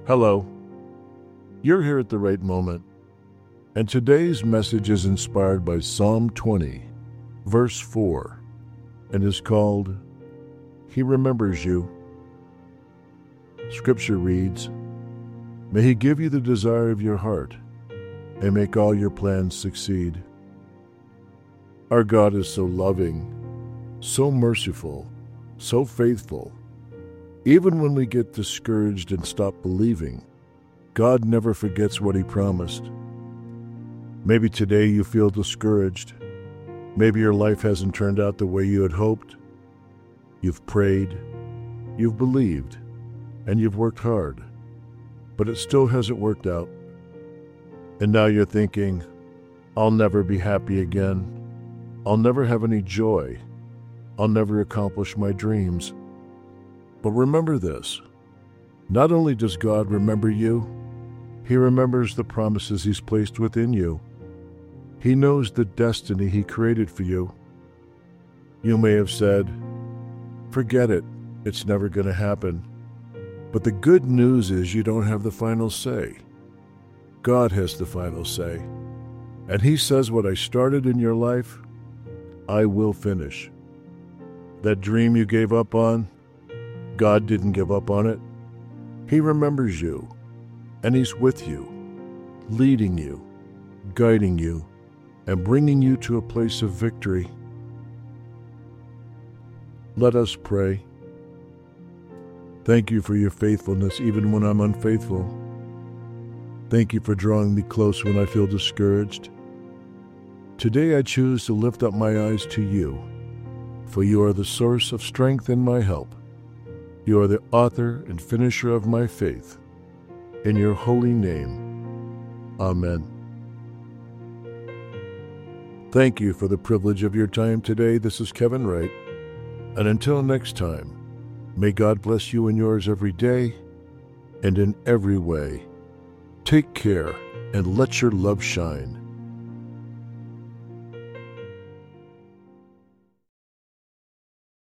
Hello, you're here at the right moment, and today's message is inspired by Psalm 20, verse 4, and is called, He Remembers You. Scripture reads, May He give you the desire of your heart, and make all your plans succeed. Our God is so loving, so merciful, so faithful. Even when we get discouraged and stop believing, God never forgets what He promised. Maybe today you feel discouraged. Maybe your life hasn't turned out the way you had hoped. You've prayed, you've believed, and you've worked hard, but it still hasn't worked out. And now you're thinking, I'll never be happy again. I'll never have any joy. I'll never accomplish my dreams. But remember this, not only does God remember you, He remembers the promises He's placed within you. He knows the destiny He created for you. You may have said, forget it, it's never going to happen. But the good news is you don't have the final say. God has the final say. And He says, what I started in your life, I will finish. That dream you gave up on, God didn't give up on it. He remembers you, and He's with you, leading you, guiding you, and bringing you to a place of victory. Let us pray. Thank you for your faithfulness even when I'm unfaithful. Thank you for drawing me close when I feel discouraged. Today I choose to lift up my eyes to you, for you are the source of strength and my help. You are the author and finisher of my faith. In your holy name, Amen. Thank you for the privilege of your time today. This is Kevin Wright. And until next time, may God bless you and yours every day and in every way. Take care and let your love shine.